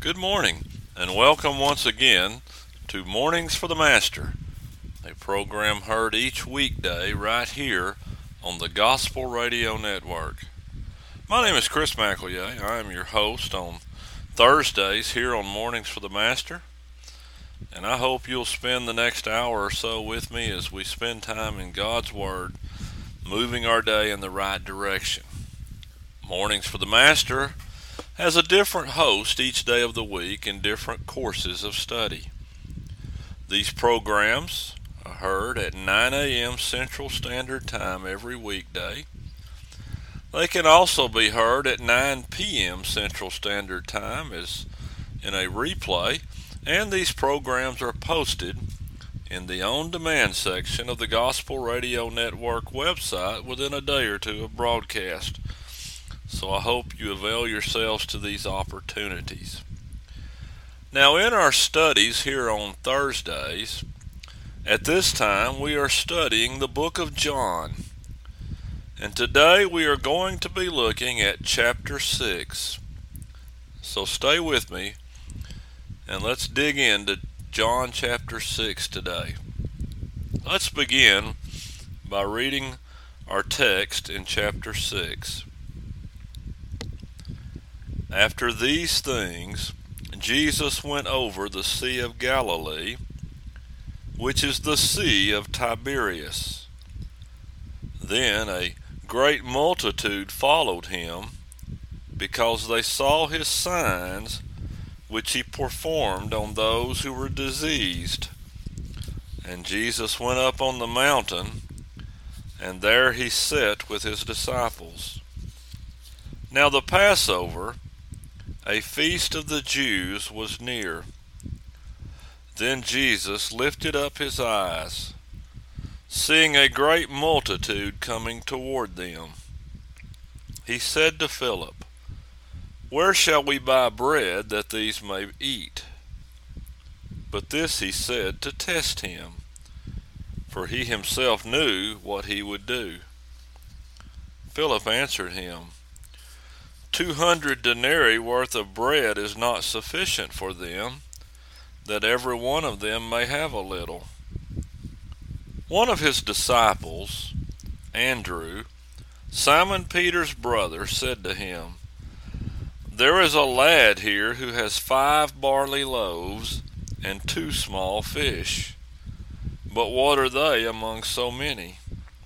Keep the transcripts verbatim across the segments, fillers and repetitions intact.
Good morning, and welcome once again to Mornings for the Master, a program heard each weekday right here on the Gospel Radio Network. My name is Chris McEllier. I am your host on Thursdays here on Mornings for the Master, and I hope you'll spend the next hour or so with me as we spend time in God's Word, moving our day in the right direction. Mornings for the Master has a different host each day of the week in different courses of study. These programs are heard at nine a.m. Central Standard Time every weekday. They can also be heard at nine p.m. Central Standard Time as in a replay, and these programs are posted in the on-demand section of the Gospel Radio Network website within a day or two of broadcast. So I hope you avail yourselves to these opportunities. Now, in our studies here on Thursdays, at this time we are studying the book of John. And today we are going to be looking at chapter six. So stay with me and let's dig into John chapter six today. Let's begin by reading our text in chapter six. After these things, Jesus went over the Sea of Galilee, which is the Sea of Tiberias. Then a great multitude followed him, because they saw his signs, which he performed on those who were diseased. And Jesus went up on the mountain, and there he sat with his disciples. Now the Passover, a feast of the Jews, was near. Then Jesus lifted up his eyes, seeing a great multitude coming toward them. He said to Philip, "Where shall we buy bread that these may eat?" But this he said to test him, for he himself knew what he would do. Philip answered him, Two hundred denarii worth of bread is not sufficient for them, that every one of them may have a little. One of his disciples, Andrew, Simon Peter's brother, said to him, "There is a lad here who has five barley loaves and two small fish. But what are they among so many?"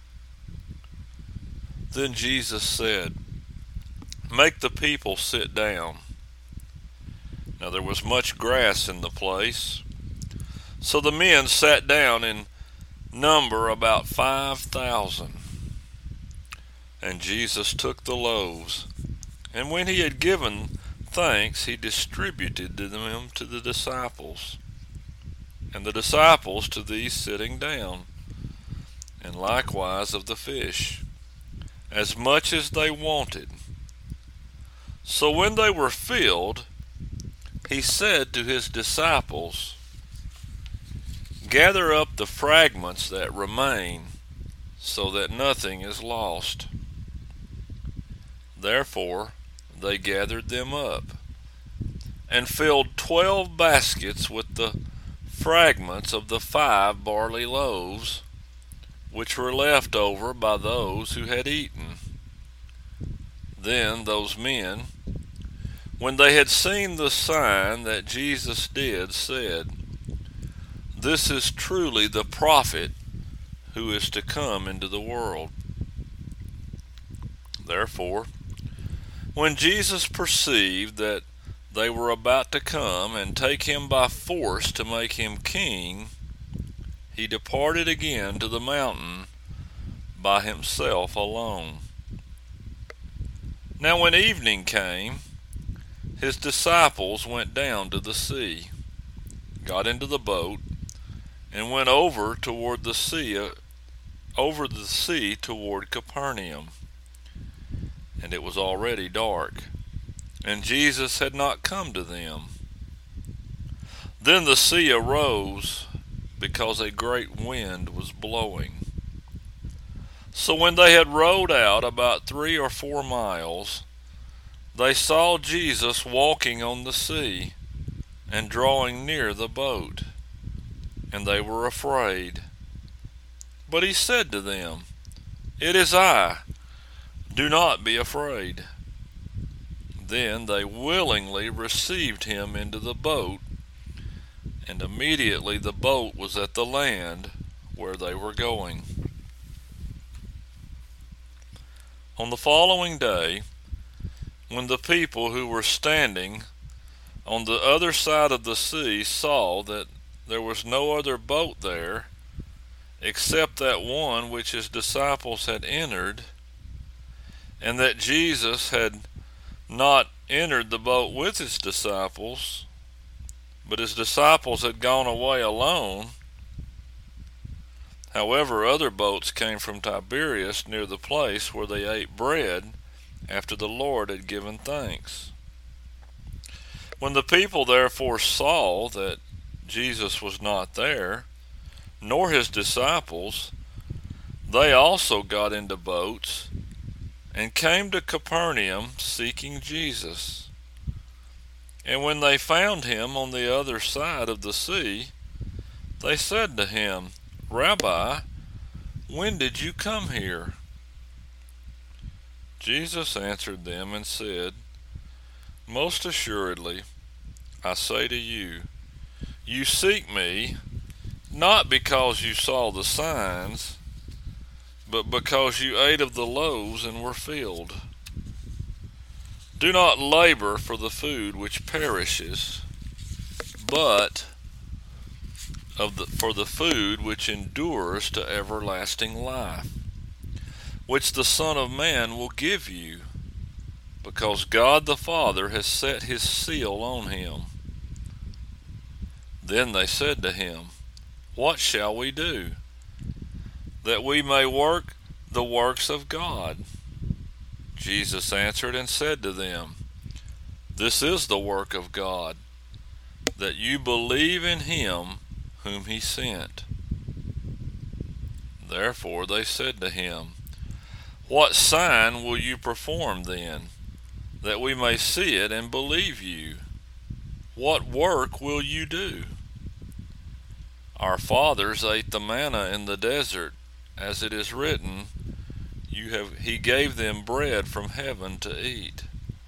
Then Jesus said, "Make the people sit down." Now there was much grass in the place. So the men sat down in number about five thousand. And Jesus took the loaves, and when he had given thanks, he distributed them to the disciples, and the disciples to these sitting down, and likewise of the fish, as much as they wanted. So when they were filled, he said to his disciples, "Gather up the fragments that remain, so that nothing is lost." Therefore they gathered them up, and filled twelve baskets with the fragments of the five barley loaves, which were left over by those who had eaten. Then those men, when they had seen the sign that Jesus did, said, "This is truly the prophet who is to come into the world." Therefore, when Jesus perceived that they were about to come and take him by force to make him king, he departed again to the mountain by himself alone. Now when evening came, his disciples went down to the sea, got into the boat, and went over toward the sea, over the sea toward Capernaum. And it was already dark, and Jesus had not come to them. Then the sea arose, because a great wind was blowing. So when they had rowed out about three or four miles, they saw Jesus walking on the sea, and drawing near the boat, and they were afraid. But he said to them, "It is I, do not be afraid." Then they willingly received him into the boat, and immediately the boat was at the land where they were going. On the following day, when the people who were standing on the other side of the sea saw that there was no other boat there except that one which his disciples had entered, and that Jesus had not entered the boat with his disciples, but his disciples had gone away alone. However, other boats came from Tiberias near the place where they ate bread after the Lord had given thanks. When the people therefore saw that Jesus was not there, nor his disciples, they also got into boats and came to Capernaum seeking Jesus. And when they found him on the other side of the sea, they said to him, "Rabbi, when did you come here?" Jesus answered them and said, "Most assuredly, I say to you, you seek me, not because you saw the signs, but because you ate of the loaves and were filled. Do not labor for the food which perishes, but of the, for the food which endures to everlasting life, which the Son of Man will give you, because God the Father has set his seal on him." Then they said to him, "What shall we do, that we may work the works of God?" Jesus answered and said to them, "This is the work of God, that you believe in him whom he sent." Therefore they said to him, "What sign will you perform then, that we may see it and believe you? What work will you do? Our fathers ate the manna in the desert, as it is written, you have, he gave them bread from heaven to eat."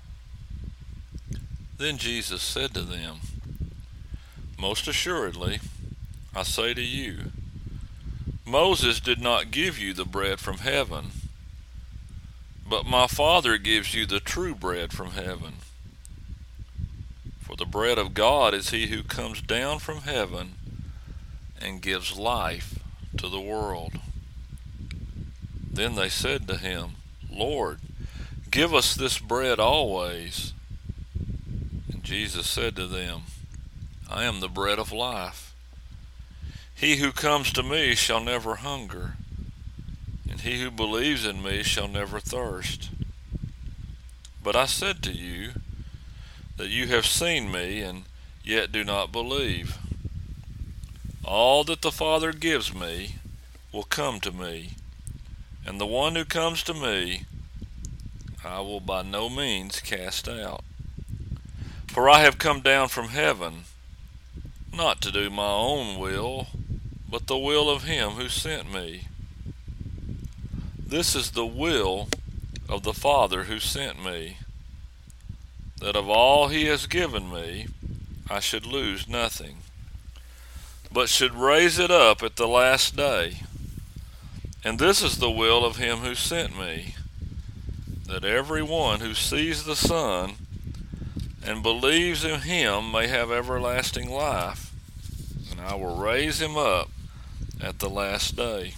Then Jesus said to them, "Most assuredly, I say to you, Moses did not give you the bread from heaven, but my Father gives you the true bread from heaven. For the bread of God is he who comes down from heaven and gives life to the world." Then they said to him, "Lord, give us this bread always." And Jesus said to them, "I am the bread of life. He who comes to me shall never hunger, and he who believes in me shall never thirst. But I said to you that you have seen me, and yet do not believe. All that the Father gives me will come to me, and the one who comes to me I will by no means cast out. For I have come down from heaven, not to do my own will, but the will of him who sent me. This is the will of the Father who sent me, that of all he has given me I should lose nothing, but should raise it up at the last day. And this is the will of him who sent me, that every one who sees the Son and believes in him may have everlasting life, and I will raise him up at the last day."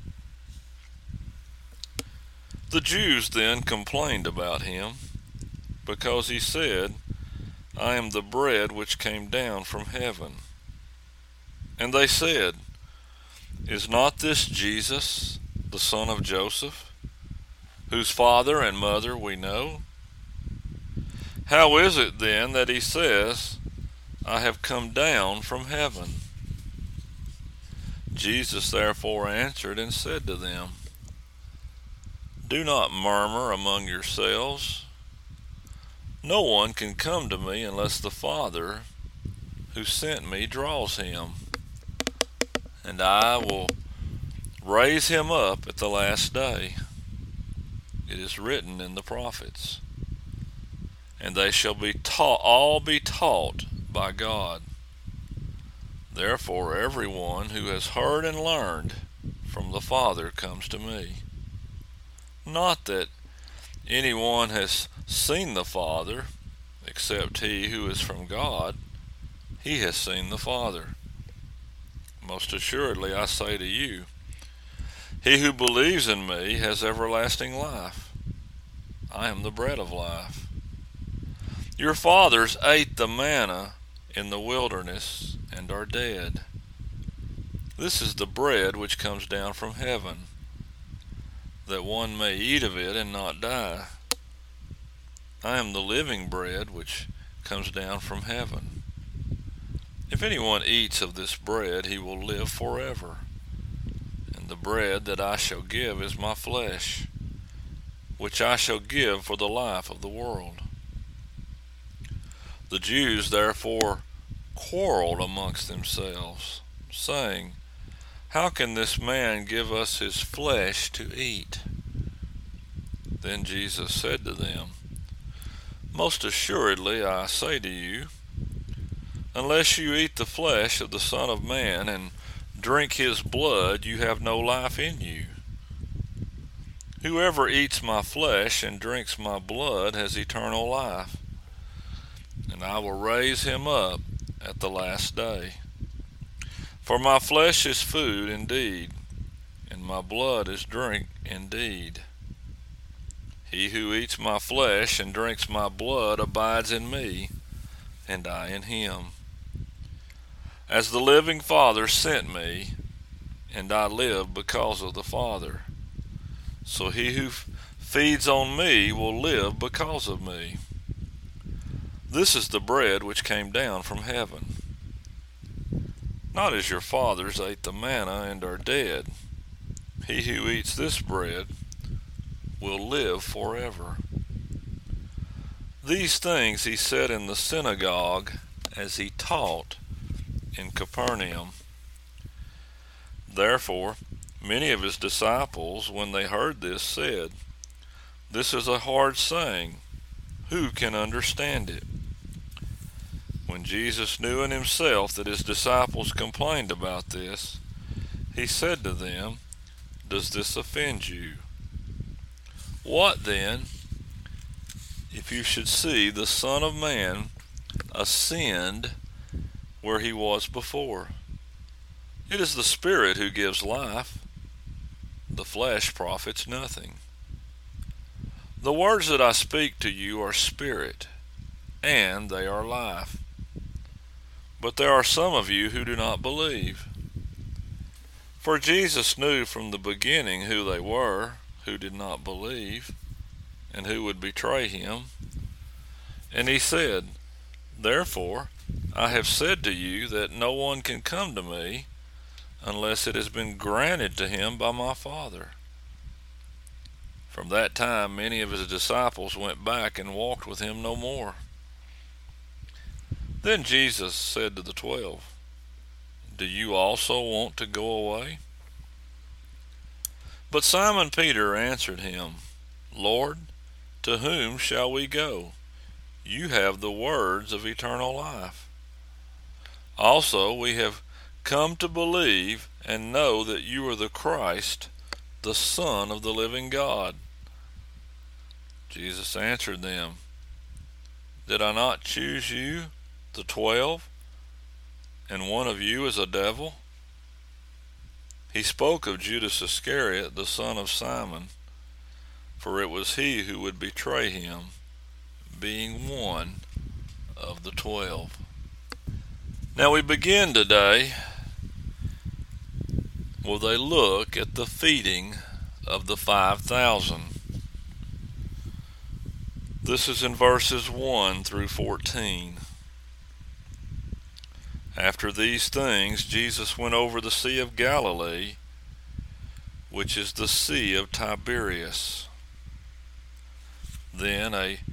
The Jews then complained about him, because he said, "I am the bread which came down from heaven." And they said, "Is not this Jesus, the son of Joseph, whose father and mother we know? How is it then that he says, 'I have come down from heaven'?" Jesus therefore answered and said to them, "Do not murmur among yourselves. No one can come to me unless the Father, who sent me draws him, and I will raise him up at the last day. It is written in the prophets, and they shall be taught, all be taught by God. Therefore everyone who has heard and learned from the Father comes to me. Not that anyone has seen the Father, except he who is from God. He has seen the Father. Most assuredly I say to you, he who believes in me has everlasting life. I am the bread of life. Your fathers ate the manna in the wilderness and are dead. This is the bread which comes down from heaven, that one may eat of it and not die. I am the living bread which comes down from heaven. If anyone eats of this bread, he will live forever. And the bread that I shall give is my flesh, which I shall give for the life of the world. The Jews therefore quarreled amongst themselves, saying, How can this man give us his flesh to eat? Then Jesus said to them, Most assuredly I say to you, unless you eat the flesh of the Son of Man and drink his blood, you have no life in you. Whoever eats my flesh and drinks my blood has eternal life, and I will raise him up at the last day. For my flesh is food indeed, and my blood is drink indeed. He who eats my flesh and drinks my blood abides in me, and I in him. As the living Father sent me, and I live because of the Father, so he who feeds on me will live because of me. This is the bread which came down from heaven. Not as your fathers ate the manna and are dead. He who eats this bread will live forever. These things he said in the synagogue as he taught in Capernaum. Therefore many of his disciples, when they heard this, said, This is a hard saying. Who can understand it? When Jesus knew in himself that his disciples complained about this, he said to them, Does this offend you? What then, if you should see the Son of Man ascend where he was before? It is the Spirit who gives life. The flesh profits nothing. The words that I speak to you are spirit, and they are life. But there are some of you who do not believe. For Jesus knew from the beginning who they were who did not believe, and who would betray him. And he said, Therefore I have said to you that no one can come to me unless it has been granted to him by my Father. From that time many of his disciples went back and walked with him no more. Then Jesus said to the twelve, Do you also want to go away? But Simon Peter answered him, Lord, to whom shall we go? You have the words of eternal life. Also we have come to believe and know that you are the Christ, the Son of the living God. Jesus answered them, Did I not choose you, the twelve, and one of you is a devil? He spoke of Judas Iscariot, the son of Simon, for it was he who would betray him, being one of the twelve. Now we begin today with a look at the feeding of the five thousand. This is in verses one through fourteen. After these things, Jesus went over the Sea of Galilee, which is the Sea of Tiberias. Then a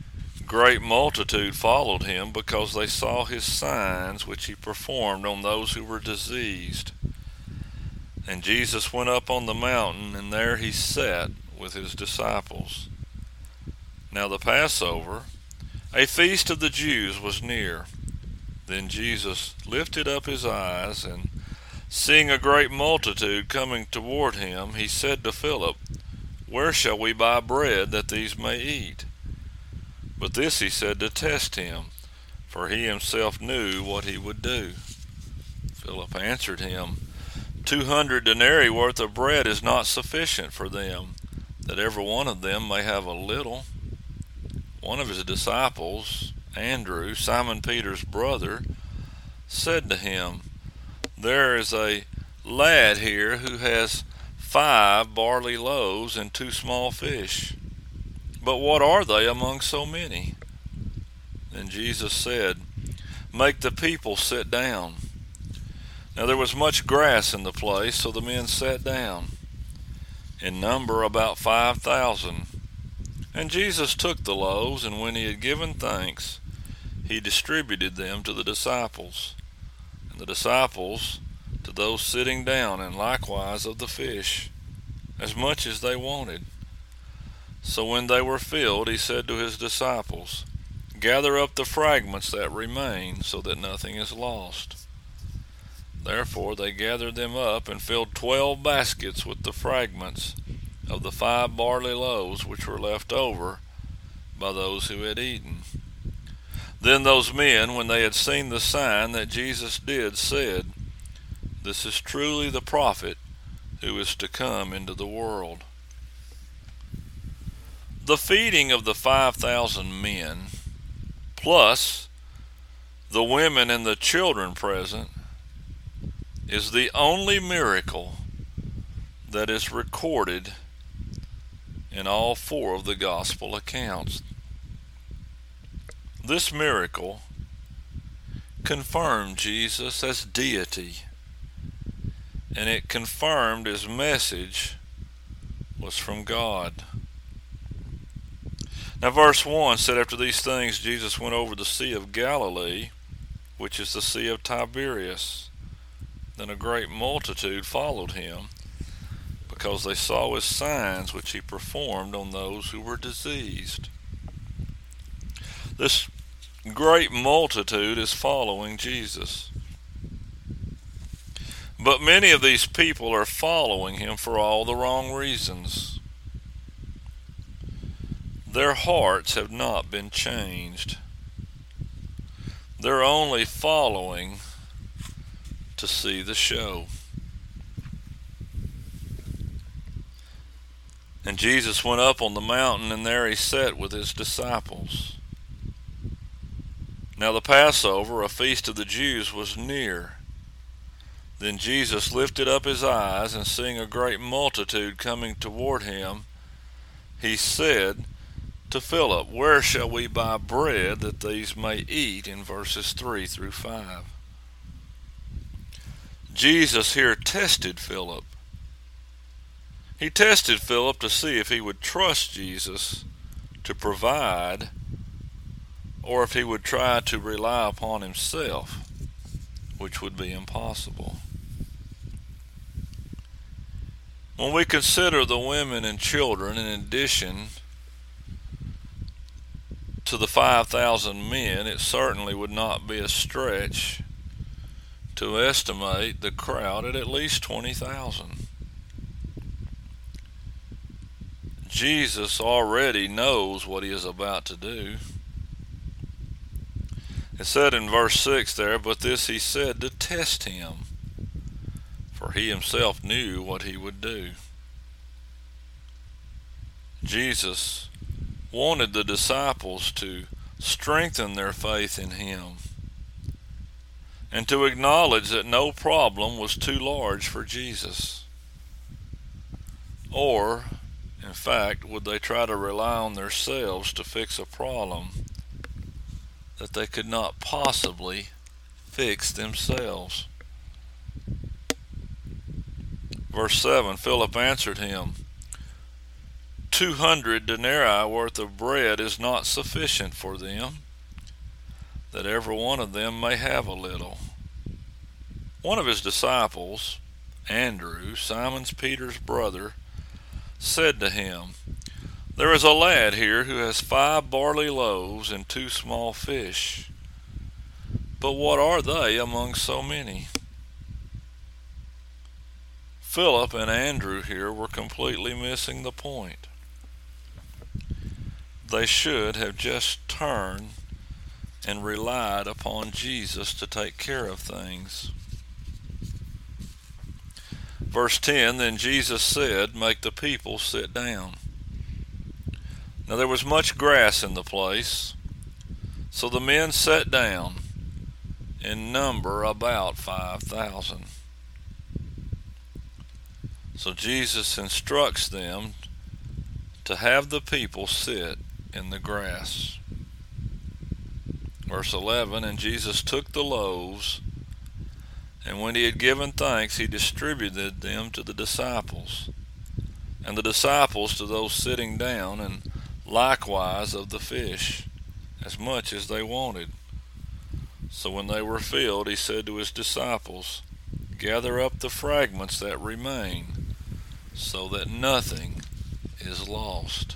great multitude followed him because they saw his signs which he performed on those who were diseased. And Jesus went up on the mountain, and there he sat with his disciples. Now the Passover, a feast of the Jews, was near. Then Jesus lifted up his eyes, and seeing a great multitude coming toward him, he said to Philip, "Where shall we buy bread that these may eat?" But this he said to test him, for he himself knew what he would do. Philip answered him, Two hundred denarii worth of bread is not sufficient for them, that every one of them may have a little. One of his disciples, Andrew, Simon Peter's brother, said to him, "There is a lad here who has five barley loaves and two small fish. But what are they among so many?" Then Jesus said, "Make the people sit down." Now there was much grass in the place, so the men sat down, in number about five thousand. And Jesus took the loaves, and when he had given thanks, he distributed them to the disciples, and the disciples to those sitting down, and likewise of the fish, as much as they wanted. So when they were filled, he said to his disciples, "Gather up the fragments that remain, so that nothing is lost." Therefore they gathered them up, and filled twelve baskets with the fragments of the five barley loaves which were left over by those who had eaten. Then those men, when they had seen the sign that Jesus did, said, "This is truly the prophet who is to come into the world." The feeding of the five thousand men, plus the women and the children present, is the only miracle that is recorded in all four of the gospel accounts. This miracle confirmed Jesus as deity, and it confirmed his message was from God. Now verse one said, "After these things Jesus went over the Sea of Galilee, which is the Sea of Tiberias. Then a great multitude followed him, because they saw his signs which he performed on those who were diseased." This great multitude is following Jesus. But many of these people are following him for all the wrong reasons. Their hearts have not been changed. They're only following to see the show. And Jesus went up on the mountain, and there he sat with his disciples. Now the Passover, a feast of the Jews, was near. Then Jesus lifted up his eyes, and seeing a great multitude coming toward him, he said to Philip, "Where shall we buy bread that these may eat?" in verses three through five. Jesus here tested Philip. He tested Philip to see if he would trust Jesus to provide, or if he would try to rely upon himself, which would be impossible. When we consider the women and children, in addition to the five thousand men, it certainly would not be a stretch to estimate the crowd at at least twenty thousand. Jesus already knows what he is about to do. It said in verse six there, "But this he said to test him, for he himself knew what he would do." Jesus wanted the disciples to strengthen their faith in him, and to acknowledge that no problem was too large for Jesus. Or, in fact, would they try to rely on themselves to fix a problem that they could not possibly fix themselves? Verse seven, Philip answered him, two hundred denarii worth of bread is not sufficient for them, that every one of them may have a little. One of his disciples, Andrew, Simon Peter's brother, said to him, There is a lad here who has five barley loaves and two small fish. But what are they among so many? Philip and Andrew here were completely missing the point. They should have just turned and relied upon Jesus to take care of things. Verse ten, Then Jesus said, Make the people sit down. Now there was much grass in the place, so the men sat down, in number about five thousand. So Jesus instructs them to have the people sit in the grass. Verse eleven, And Jesus took the loaves, and when he had given thanks, he distributed them to the disciples, and the disciples to those sitting down, and likewise of the fish, as much as they wanted. So when they were filled, he said to his disciples, Gather up the fragments that remain, so that nothing is lost.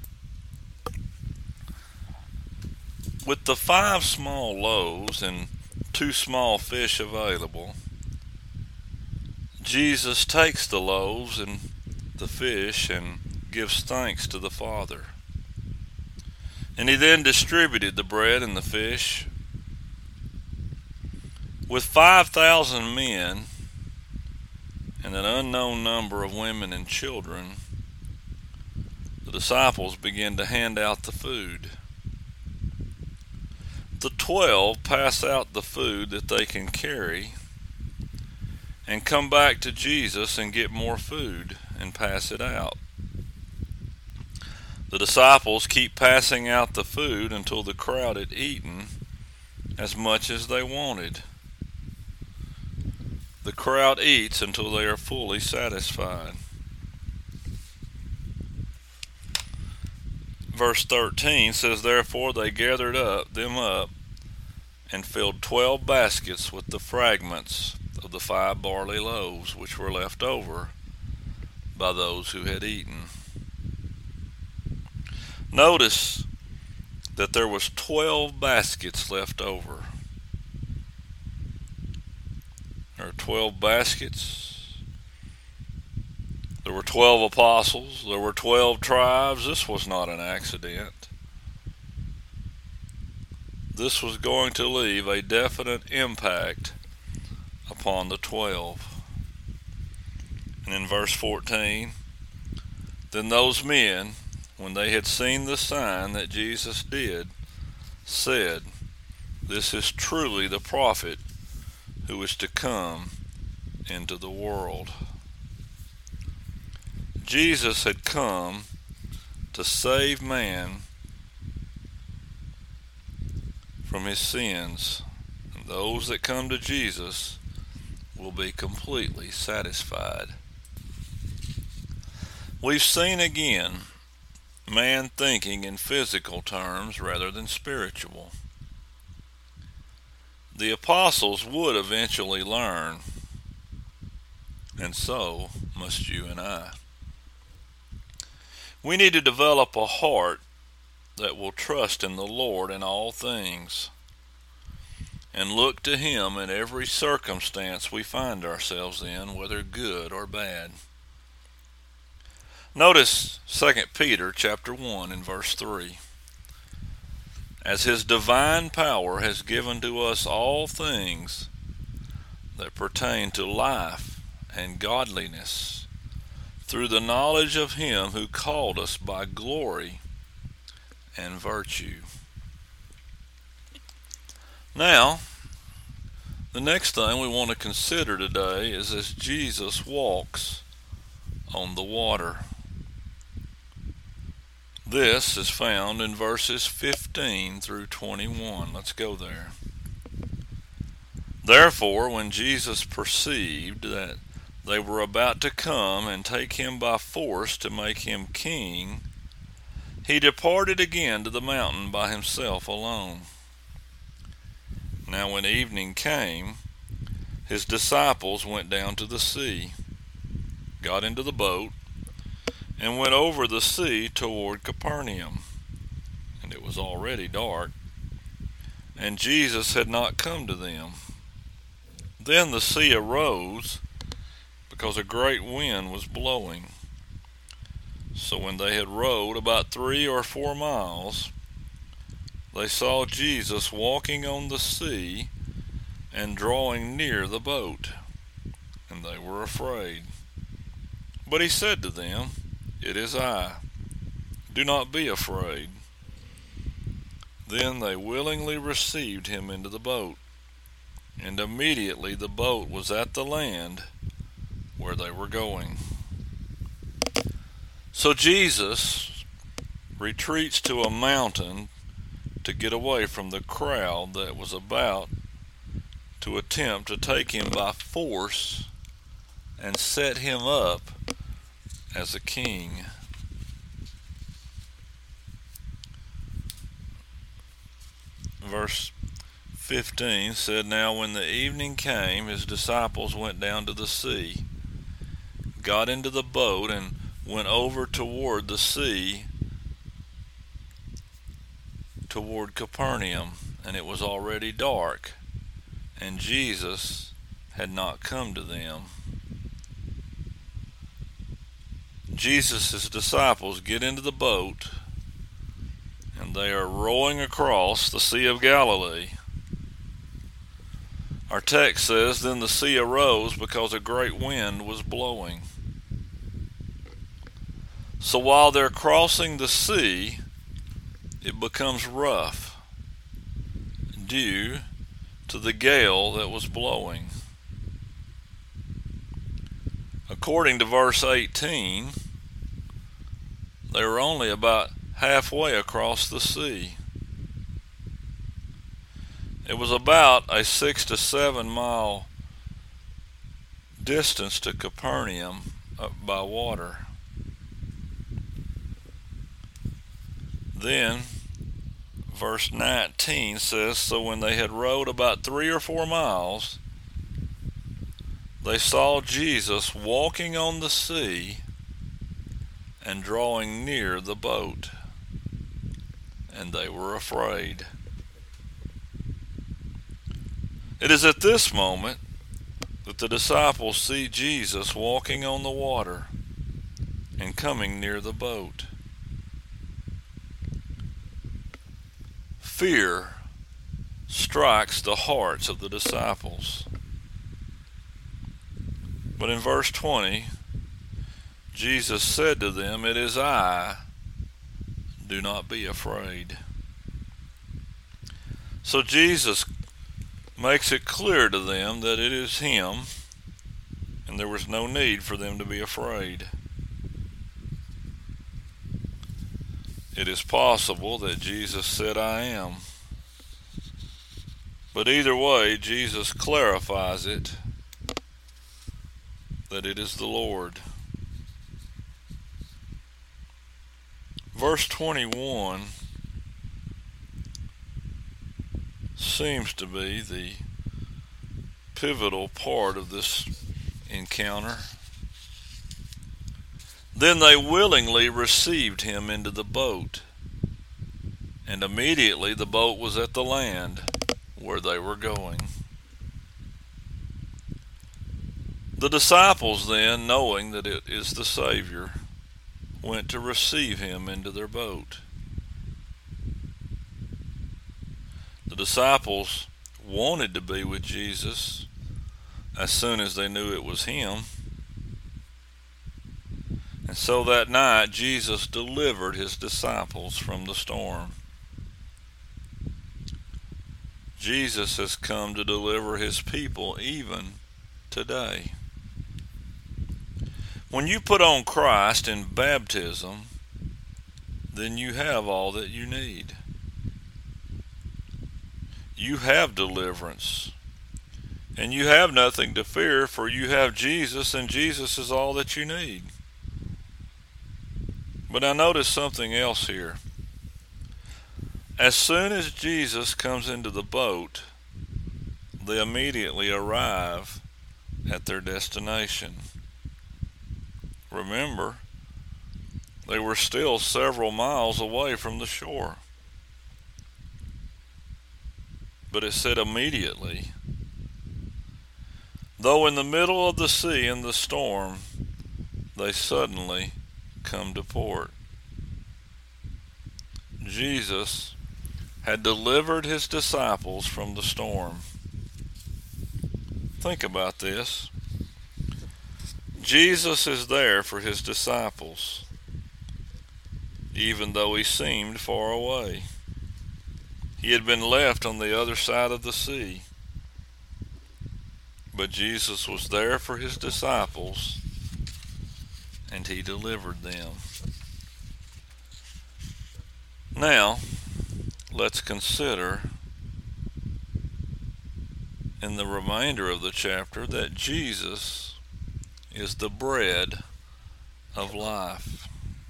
With the five small loaves and two small fish available, Jesus takes the loaves and the fish and gives thanks to the Father. And he then distributed the bread and the fish. With five thousand men and an unknown number of women and children, the disciples begin to hand out the food. The twelve pass out the food that they can carry and come back to Jesus and get more food and pass it out. The disciples keep passing out the food until the crowd had eaten as much as they wanted. The crowd eats until they are fully satisfied. Verse thirteen says, Therefore they gathered up them up and filled twelve baskets with the fragments of the five barley loaves which were left over by those who had eaten. Notice that there was twelve baskets left over. There are twelve baskets. There were twelve apostles. There were twelve tribes. This was not an accident. This was going to leave a definite impact upon the twelve. And in verse fourteen, Then those men, when they had seen the sign that Jesus did, said, This is truly the prophet who is to come into the world. Jesus had come to save man from his sins, and those that come to Jesus will be completely satisfied. We've seen again man thinking in physical terms rather than spiritual. The apostles would eventually learn, and so must you and I. We need to develop a heart that will trust in the Lord in all things and look to him in every circumstance we find ourselves in, whether good or bad. Notice Second Peter chapter one and verse three. As his divine power has given to us all things that pertain to life and godliness, through the knowledge of him who called us by glory and virtue. Now, the next thing we want to consider today is as Jesus walks on the water. This is found in verses fifteen through twenty-one. Let's go there. Therefore, when Jesus perceived that they were about to come and take him by force to make him king, he departed again to the mountain by himself alone. Now when evening came, his disciples went down to the sea, got into the boat, and went over the sea toward Capernaum. And it was already dark, and Jesus had not come to them. Then the sea arose, because a great wind was blowing. So when they had rowed about three or four miles, they saw Jesus walking on the sea and drawing near the boat, and they were afraid. But he said to them, "It is I. Do not be afraid." Then they willingly received him into the boat, and immediately the boat was at the land where they were going. So Jesus retreats to a mountain to get away from the crowd that was about to attempt to take him by force and set him up as a king. Verse fifteen said, "Now when the evening came, his disciples went down to the sea, got into the boat, and went over toward the sea, toward Capernaum. And it was already dark, and Jesus had not come to them." Jesus' disciples get into the boat, and they are rowing across the Sea of Galilee. Our text says, "Then the sea arose because a great wind was blowing." So while they're crossing the sea, it becomes rough due to the gale that was blowing. According to verse eighteen, they were only about halfway across the sea. It was about a six to seven mile distance to Capernaum up by water. Then verse nineteen says, "So when they had rowed about three or four miles, they saw Jesus walking on the sea and drawing near the boat, and they were afraid." It is at this moment that the disciples see Jesus walking on the water and coming near the boat. Fear strikes the hearts of the disciples. But in verse twenty, Jesus said to them, "It is I. Do not be afraid." So Jesus makes it clear to them that it is him, and there was no need for them to be afraid. It is possible that Jesus said, "I am." But either way, Jesus clarifies it, that it is the Lord. Verse twenty-one seems to be the pivotal part of this encounter. "Then they willingly received him into the boat, and immediately the boat was at the land where they were going." The disciples then, knowing that it is the Savior, went to receive him into their boat. The disciples wanted to be with Jesus as soon as they knew it was him. And so that night Jesus delivered his disciples from the storm. Jesus has come to deliver his people even today. When you put on Christ in baptism, then you have all that you need. You have deliverance, and you have nothing to fear, for you have Jesus, and Jesus is all that you need. But I notice something else here. As soon as Jesus comes into the boat, they immediately arrive at their destination. Remember, they were still several miles away from the shore. But it said immediately. Though in the middle of the sea in the storm, they suddenly come to port. Jesus had delivered his disciples from the storm. Think about this. Jesus is there for his disciples, even though he seemed far away. He had been left on the other side of the sea. But Jesus was there for his disciples, and he delivered them. Now, let's consider in the remainder of the chapter that Jesus is the bread of life.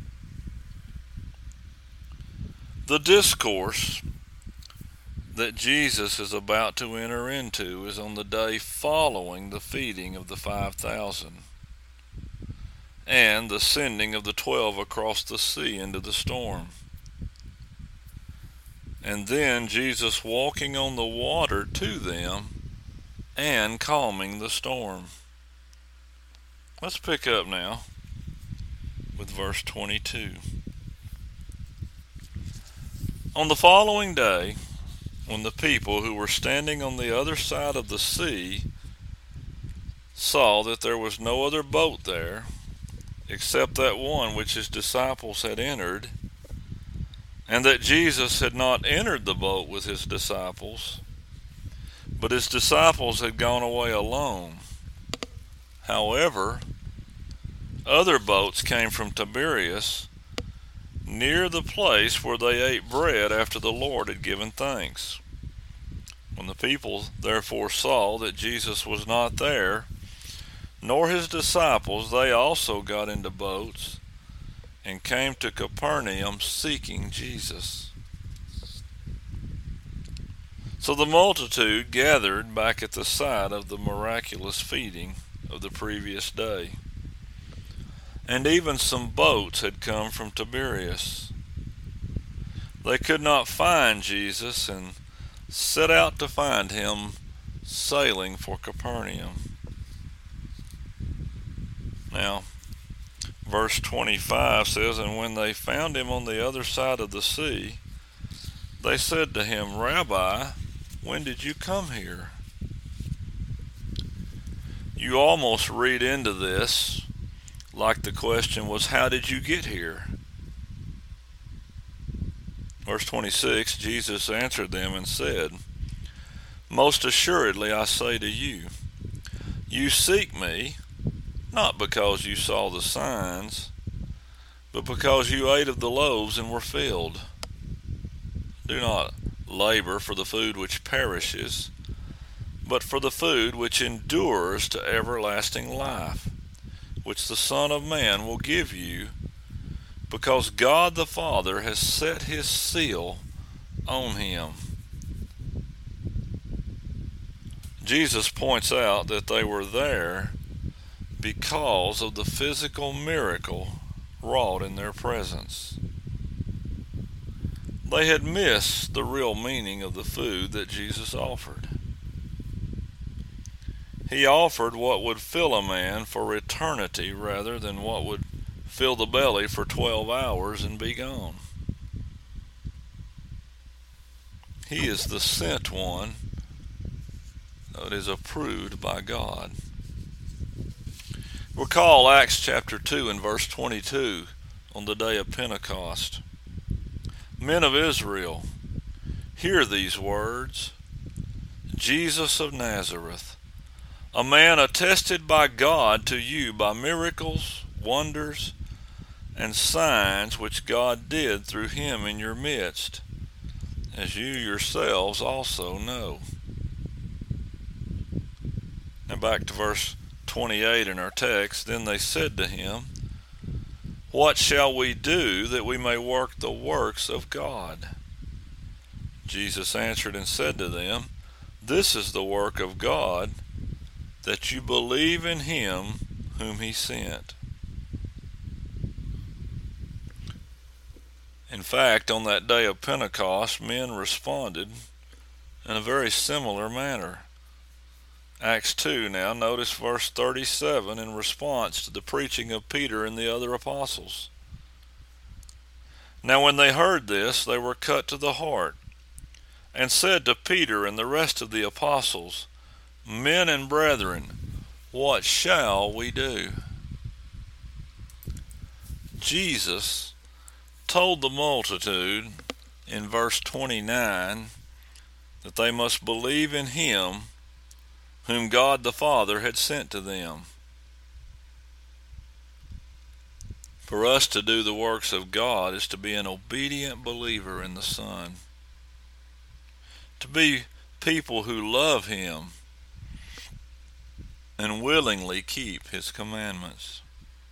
The discourse that Jesus is about to enter into is on the day following the feeding of the five thousand and the sending of the twelve across the sea into the storm. And then Jesus walking on the water to them and calming the storm. Let's pick up now with verse twenty-two. On the following day, when the people who were standing on the other side of the sea saw that there was no other boat there except that one which his disciples had entered, and that Jesus had not entered the boat with his disciples, but his disciples had gone away alone. However, other boats came from Tiberias near the place where they ate bread after the Lord had given thanks. When the people therefore saw that Jesus was not there, nor his disciples, they also got into boats and came to Capernaum seeking Jesus. So the multitude gathered back at the site of the miraculous feeding of the previous day. And even some boats had come from Tiberias. They could not find Jesus and set out to find him sailing for Capernaum. Now, verse twenty-five says, and when they found him on the other side of the sea, they said to him, Rabbi, when did you come here? You almost read into this like the question was, how did you get here? Verse twenty-six, Jesus answered them and said, most assuredly I say to you, you seek me, not because you saw the signs, but because you ate of the loaves and were filled. Do not labor for the food which perishes, but for the food which endures to everlasting life, which the Son of Man will give you, because God the Father has set his seal on him. Jesus points out that they were there because of the physical miracle wrought in their presence. They had missed the real meaning of the food that Jesus offered. He offered what would fill a man for eternity rather than what would fill the belly for twelve hours and be gone. He is the sent one that is approved by God. Recall Acts chapter two and verse twenty-two on the day of Pentecost. Men of Israel, hear these words. Jesus of Nazareth, a man attested by God to you by miracles, wonders, and signs which God did through him in your midst, as you yourselves also know. Now back to verse twenty-eight in our text. Then they said to him, What shall we do that we may work the works of God? Jesus answered and said to them, This is the work of God, that you believe in him whom he sent. In fact, on that day of Pentecost, men responded in a very similar manner. Acts two now, notice verse thirty-seven in response to the preaching of Peter and the other apostles. Now when they heard this, they were cut to the heart, and said to Peter and the rest of the apostles, Men and brethren, what shall we do? Jesus told the multitude in verse twenty-nine that they must believe in him whom God the Father had sent to them. For us to do the works of God is to be an obedient believer in the Son, to be people who love him and willingly keep his commandments.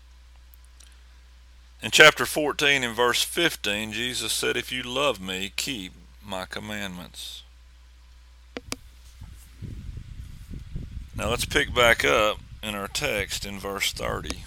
In chapter fourteen and verse fifteen, Jesus said, If you love me, keep my commandments. Now let's pick back up in our text in verse thirty.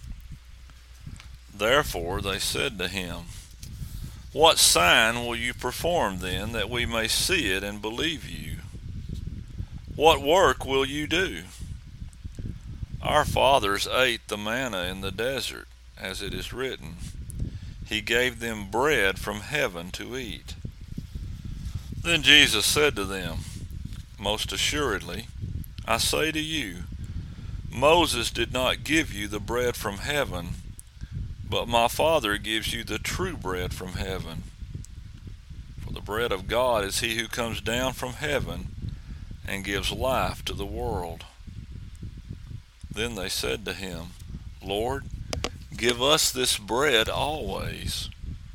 Therefore they said to him, What sign will you perform then, that we may see it and believe you? What work will you do? Our fathers ate the manna in the desert, as it is written, He gave them bread from heaven to eat. Then Jesus said to them, Most assuredly, I say to you, Moses did not give you the bread from heaven, but my Father gives you the true bread from heaven. For the bread of God is he who comes down from heaven and gives life to the world. Then they said to him, Lord, give us this bread always.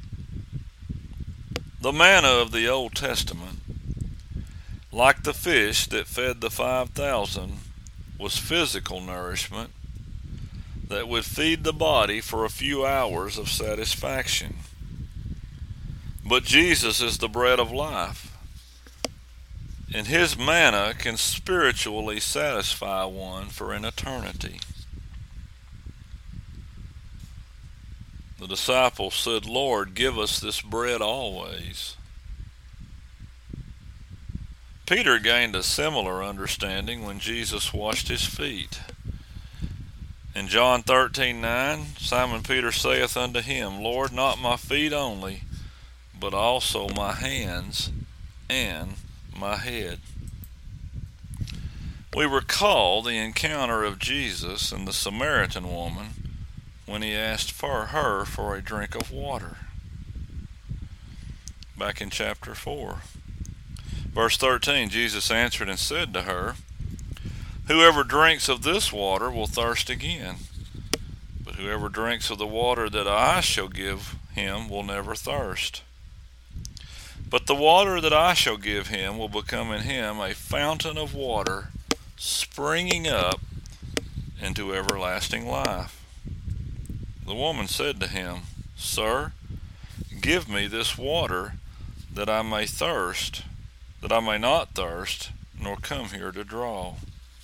The manna of the Old Testament, like the fish that fed the five thousand, was physical nourishment that would feed the body for a few hours of satisfaction. But Jesus is the bread of life, and his manna can spiritually satisfy one for an eternity. The disciples said, Lord, give us this bread always. Peter gained a similar understanding when Jesus washed his feet. In John thirteen nine, Simon Peter saith unto him, Lord, not my feet only, but also my hands and my head. We recall the encounter of Jesus and the Samaritan woman when he asked for her for a drink of water. Back in chapter four. Verse thirteen, Jesus answered and said to her, Whoever drinks of this water will thirst again, but whoever drinks of the water that I shall give him will never thirst. But the water that I shall give him will become in him a fountain of water springing up into everlasting life. The woman said to him, Sir, give me this water that I may thirst, that I may not thirst, nor come here to draw.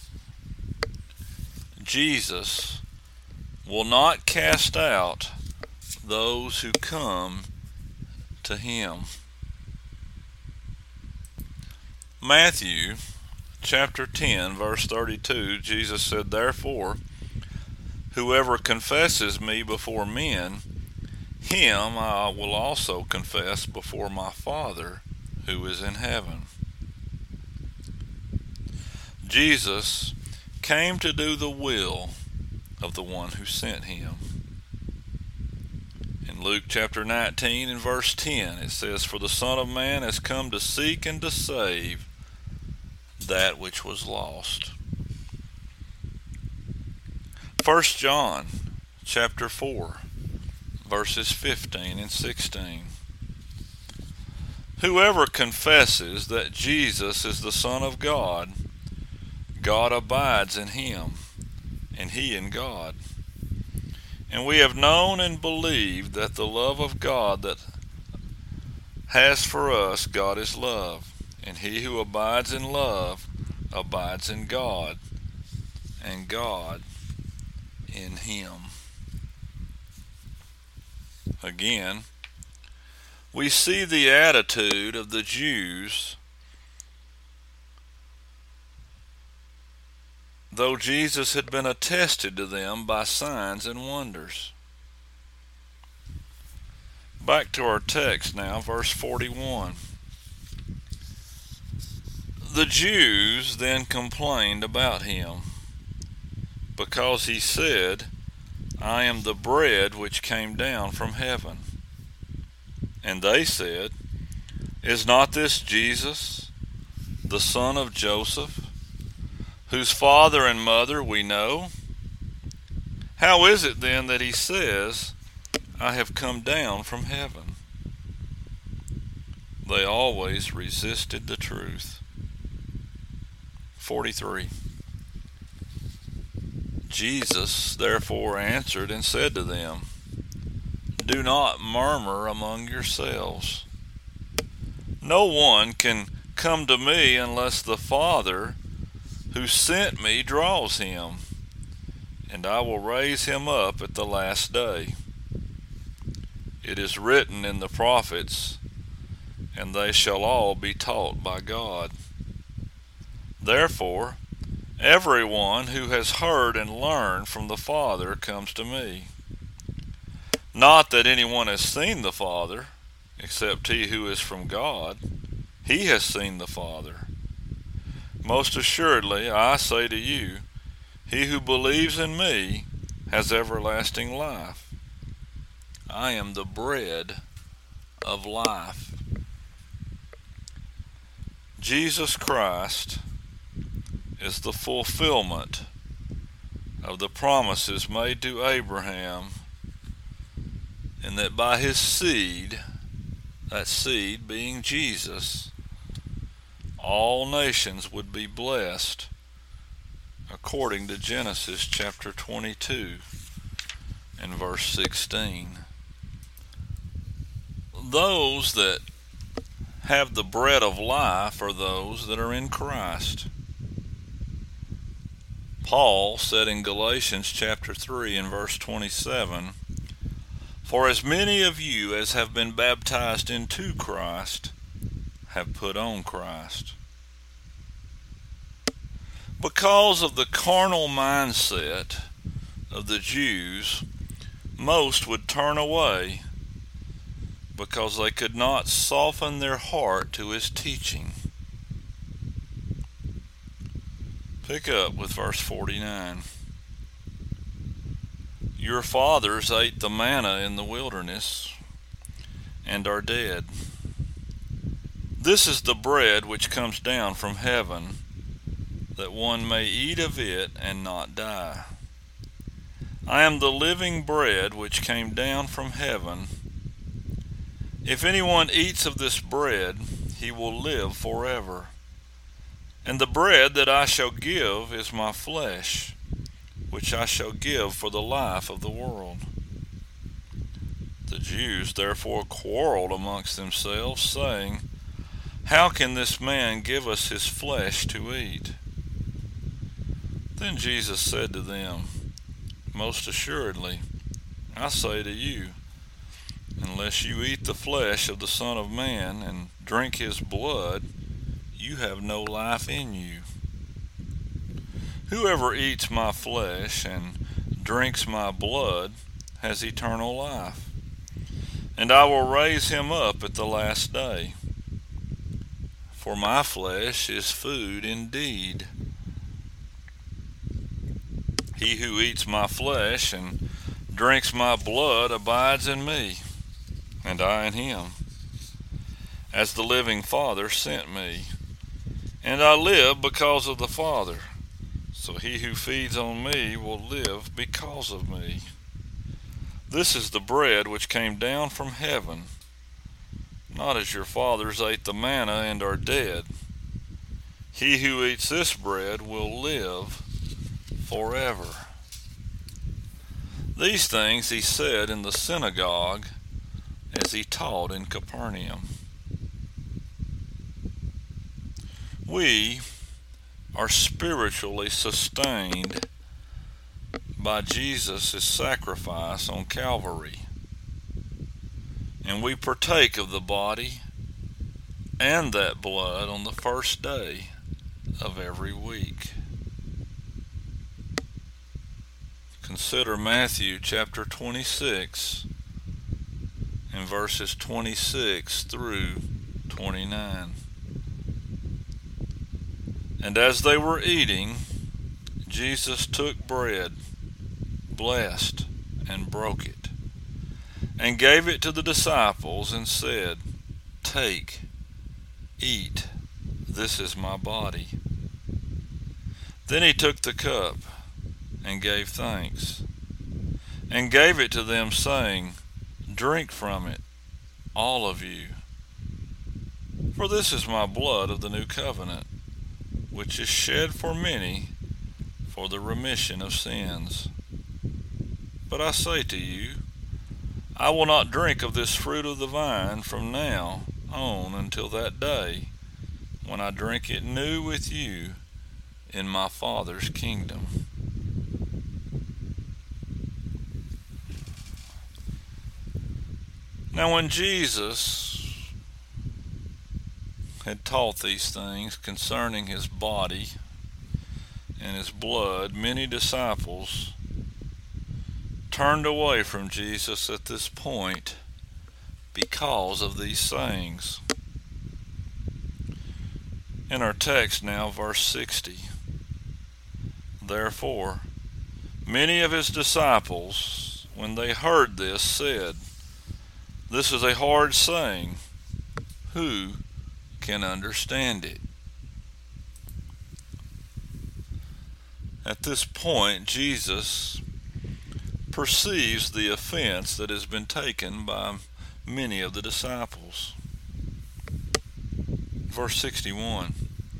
Jesus will not cast out those who come to him. Matthew chapter ten, verse thirty-two, Jesus said, Therefore, whoever confesses me before men, him I will also confess before my Father who is in heaven. Jesus came to do the will of the one who sent him. In Luke chapter nineteen and verse ten, it says, For the Son of Man has come to seek and to save that which was lost. First John chapter four, verses fifteen and sixteen. Whoever confesses that Jesus is the Son of God, God abides in him, and he in God. And we have known and believed that the love of God that has for us, God is love. And he who abides in love abides in God, and God in him. Again, we see the attitude of the Jews, though Jesus had been attested to them by signs and wonders. Back to our text now, verse forty-one. The Jews then complained about him, because he said, I am the bread which came down from heaven. And they said, Is not this Jesus, the son of Joseph, whose father and mother we know? How is it then that he says, I have come down from heaven? They always resisted the truth. forty-three. Jesus therefore answered and said to them, Do not murmur among yourselves. No one can come to me unless the Father who sent me draws him, and I will raise him up at the last day. It is written in the prophets, and they shall all be taught by God. Therefore, everyone who has heard and learned from the Father comes to me. Not that anyone has seen the Father, except he who is from God. He has seen the Father. Most assuredly, I say to you, he who believes in me has everlasting life. I am the bread of life. Jesus Christ is the fulfillment of the promises made to Abraham, and that by his seed, that seed being Jesus, all nations would be blessed, according to Genesis chapter twenty-two and verse sixteen. Those that have the bread of life are those that are in Christ. Paul said in Galatians chapter three and verse twenty-seven, For as many of you as have been baptized into Christ have put on Christ. Because of the carnal mindset of the Jews, most would turn away because they could not soften their heart to his teaching. Pick up with verse forty-nine. Your fathers ate the manna in the wilderness and are dead. This is the bread which comes down from heaven, that one may eat of it and not die. I am the living bread which came down from heaven. If anyone eats of this bread, he will live forever. And the bread that I shall give is my flesh, which I shall give for the life of the world. The Jews therefore quarreled amongst themselves, saying, How can this man give us his flesh to eat? Then Jesus said to them, Most assuredly, I say to you, unless you eat the flesh of the Son of Man and drink his blood, you have no life in you. Whoever eats my flesh and drinks my blood has eternal life, and I will raise him up at the last day. For my flesh is food indeed. He who eats my flesh and drinks my blood abides in me, and I in him, as the living Father sent me. And I live because of the Father, so he who feeds on me will live because of me. This is the bread which came down from heaven, not as your fathers ate the manna and are dead. He who eats this bread will live forever. These things he said in the synagogue as he taught in Capernaum. We are spiritually sustained by Jesus' sacrifice on Calvary, and we partake of the body and that blood on the first day of every week. Consider Matthew chapter twenty-six and verses twenty-six through twenty-nine. And as they were eating, Jesus took bread, blessed, and broke it, and gave it to the disciples and said, "Take, eat, this is my body." Then he took the cup and gave thanks, and gave it to them, saying, "Drink from it, all of you, for this is my blood of the new covenant, which is shed for many for the remission of sins. But I say to you, I will not drink of this fruit of the vine from now on until that day when I drink it new with you in my Father's kingdom." Now when Jesus had taught these things concerning his body and his blood, many disciples turned away from Jesus at this point because of these sayings. In our text now, verse sixty, "Therefore, many of his disciples, when they heard this, said, 'This is a hard saying. Who can understand it?'" At this point, Jesus perceives the offense that has been taken by many of the disciples. Verse sixty-one,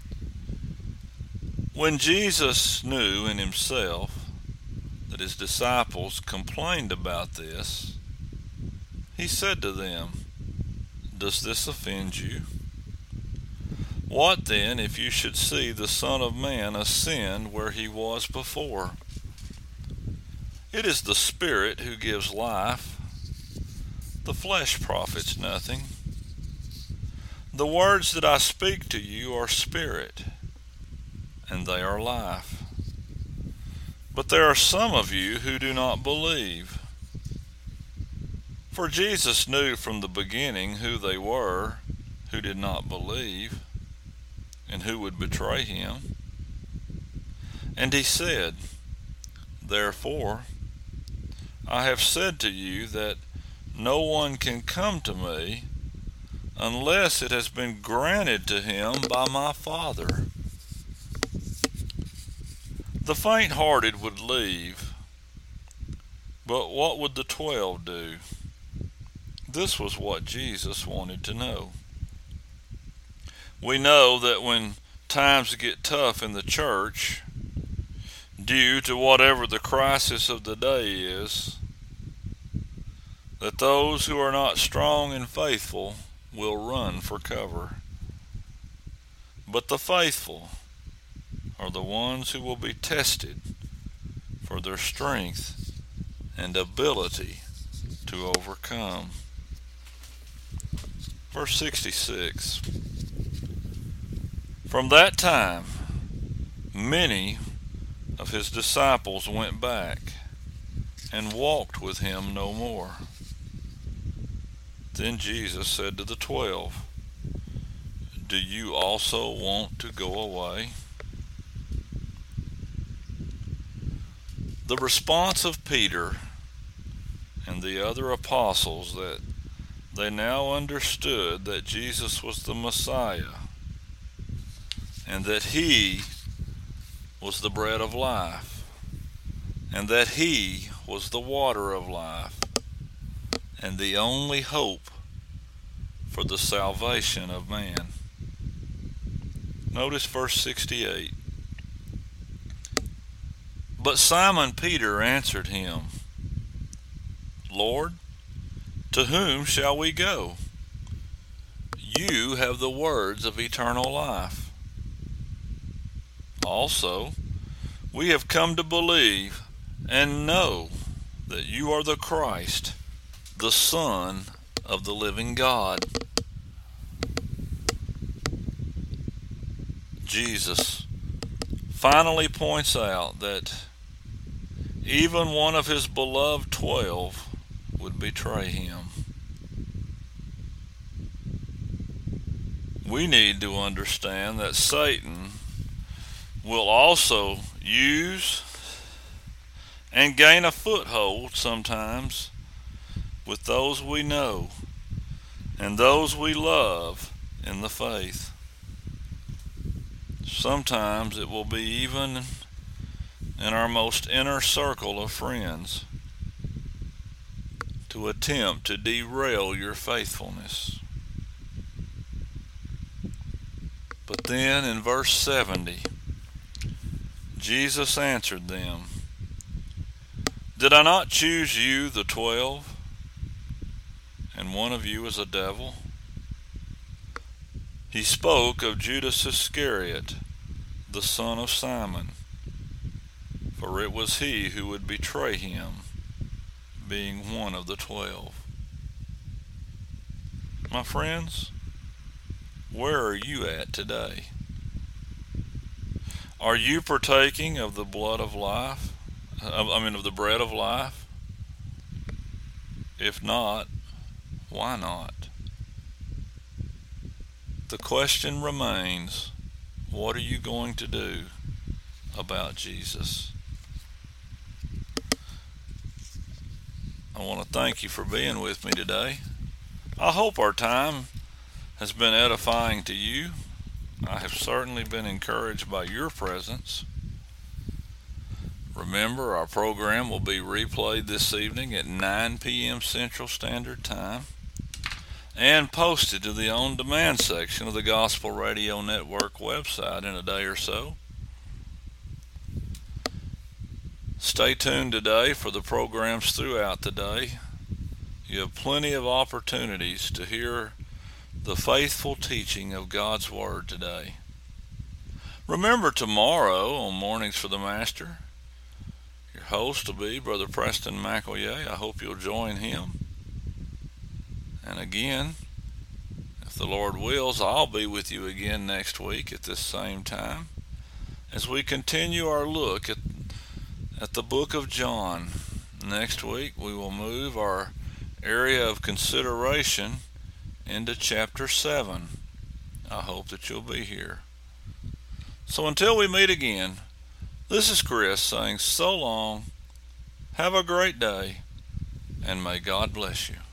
"When Jesus knew in himself that his disciples complained about this, he said to them, 'Does this offend you? What then if you should see the Son of Man ascend where he was before? It is the Spirit who gives life. The flesh profits nothing. The words that I speak to you are spirit, and they are life. But there are some of you who do not believe.' For Jesus knew from the beginning who they were who did not believe, and who would betray him. And he said, 'Therefore, I have said to you that no one can come to me unless it has been granted to him by my Father.' The faint-hearted would leave, but what would the twelve do? This was what Jesus wanted to know. We know that when times get tough in the church, due to whatever the crisis of the day is, that those who are not strong and faithful will run for cover. But the faithful are the ones who will be tested for their strength and ability to overcome. Verse sixty-six, "From that time, many of his disciples went back and walked with him no more. Then Jesus said to the twelve, 'Do you also want to go away?'" The response of Peter and the other apostles that they now understood that Jesus was the Messiah and that he was the bread of life and that he was the water of life and the only hope for the salvation of man. Notice verse sixty-eight. "But Simon Peter answered him, Lord, to whom shall we go? You have the words of eternal life. Also, we have come to believe and know that you are the Christ, the Son of the living God. Jesus finally points out that even one of his beloved twelve would betray him. We need to understand that Satan will also use and gain a foothold sometimes with those we know and those we love in the faith. Sometimes it will be even in our most inner circle of friends to attempt to derail your faithfulness. But then in verse seventy, Jesus answered them, Did I not choose you, the twelve, and one of you is a devil? He spoke of Judas Iscariot, the son of Simon, for it was he who would betray him, being one of the twelve. My friends, where are you at today? Are you partaking of the blood of life? I mean, of the bread of life? If not, why not? The question remains, what are you going to do about Jesus? I want to thank you for being with me today. I hope our time has been edifying to you. I have certainly been encouraged by your presence. Remember, our program will be replayed this evening at nine p.m. Central Standard Time and posted to the on-demand section of the Gospel Radio Network website in a day or so. Stay tuned today for the programs throughout the day. You have plenty of opportunities to hear the faithful teaching of God's Word today. Remember, tomorrow on Mornings for the Master, your host will be Brother Preston McElroy. I hope you'll join him. And again, if the Lord wills, I'll be with you again next week at this same time as we continue our look at, at the book of John. Next week, we will move our area of consideration into chapter seven. I hope that you'll be here. So until we meet again, this is Chris saying so long, have a great day, and may God bless you.